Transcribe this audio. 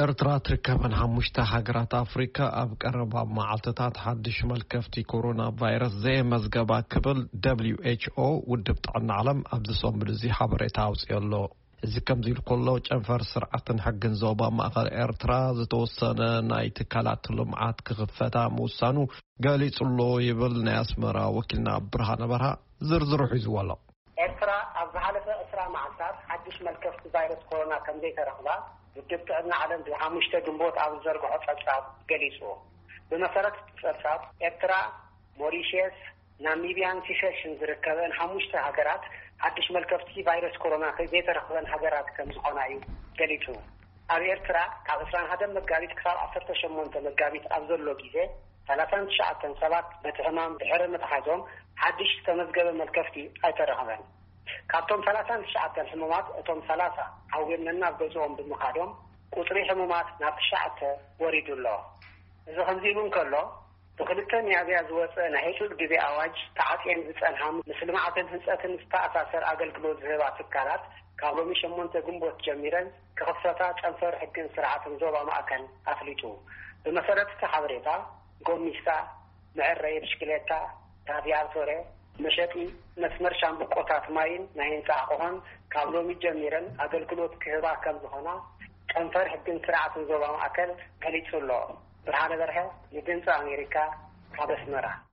ኤርትራ ትርከበን ሓሙሽተ ሃገራት ኣፍሪካ ኣብ ቀረባ መዓልትታት ሓድሽ መልከፍቲ ኮሮና ቫይረስ ዘየመዝገባ ክብል WHO ውድብ ጥዕና ዓለም ኣብ ዝሰሙሉ እዚ ሓበሬታ ኣውፅአሎ። እዚ ከምዚ ኢሉ ከሎ ጨንፈር ስርዓትን ሕግን ዞባ ማእከል ኤርትራ ዝተወሰነ ናይ ትካላት ልምዓት ክኽፈታ ምውሳኑ ገሊጹሎ ይብል ናይ ኣስመራ ወኪልና ብርሃነ በርሃ ዝርዝሩ ሒዝዎ ኣሎ። ኤርትራ ኣብ ዝሓለፈ 20 መዓልታት ሓድሽ መልከፍቲ ቫይረስ ኮሮና ከም ዘይተረኽባ ውድብ ጥዕና ዓለም ብሓሙሽተ ግንቦት ኣብ ዘርግሖ ጸብጻብ ገሊጹ። ብመሰረት ጸብጻብ ኤርትራ፣ ሞሪሸስ፣ ናሚቢያን ሲሸልስን ዝርከበን ሓሙሽተ ሃገራት ሓድሽ መልከፍቲ ቫይረስ ኮሮና ዘይተረኽበን ሃገራት ከም ዝኾና እዩ ገሊጹ። ኣብ ኤርትራ ካብ 21 መጋቢት ክሳብ 18 መጋቢት ኣብ ዘሎ ግዜ 39 ሰባት በቲ ሕማም ድሕሪ ምትሓዞም ሓድሽ ዝተመዝገበ መልከፍቲ ኣይተረኽበን። ካብቶም 39 ሕሙማት እቶም 30 ሓዊሎም ናብ ገዝኦም ብምኻዶም ቁጥሪ ሕሙማት ናብ 9 ወሪዱ ኣሎ። እዚ ከምዚ ኢሉ እንከሎ ብክልተ ሚያዝያ ዝወፀ ናይ ሕፁፅ ግዜ ኣዋጅ ተዓፅየን ዝፀንሓ ምስ ልምዓትን ህንፀትን ዝተኣሳሰር ኣገልግሎት ዝህባ ትካላት ካብ ሎሚ 8 ግንቦት ጀሚረን ክኽፈታ ጨንፈር ሕግን ስርዓትን ዞባ ማእከል ኣፍሊጡ። ብመሰረት እቲ ሓበሬታ ጎሚስታ፣ መዕረይ ብሽክሌታ፣ ታቪያቶሬ፣ መሸጢ መስመር ሻምብቆታት ማይን ናይ ህንፃ ኣቑሑን ካብ ሎሚ ጀሚረን ኣገልግሎት ክህባ ከም ዝኾና ጨንፈር ሕግን ስርዓትን ዞባ ማእከል ገሊጹ ኣሎ። ብርሃነ በርሀ ንድምፂ ኣሜሪካ ካብ ኣስመራ።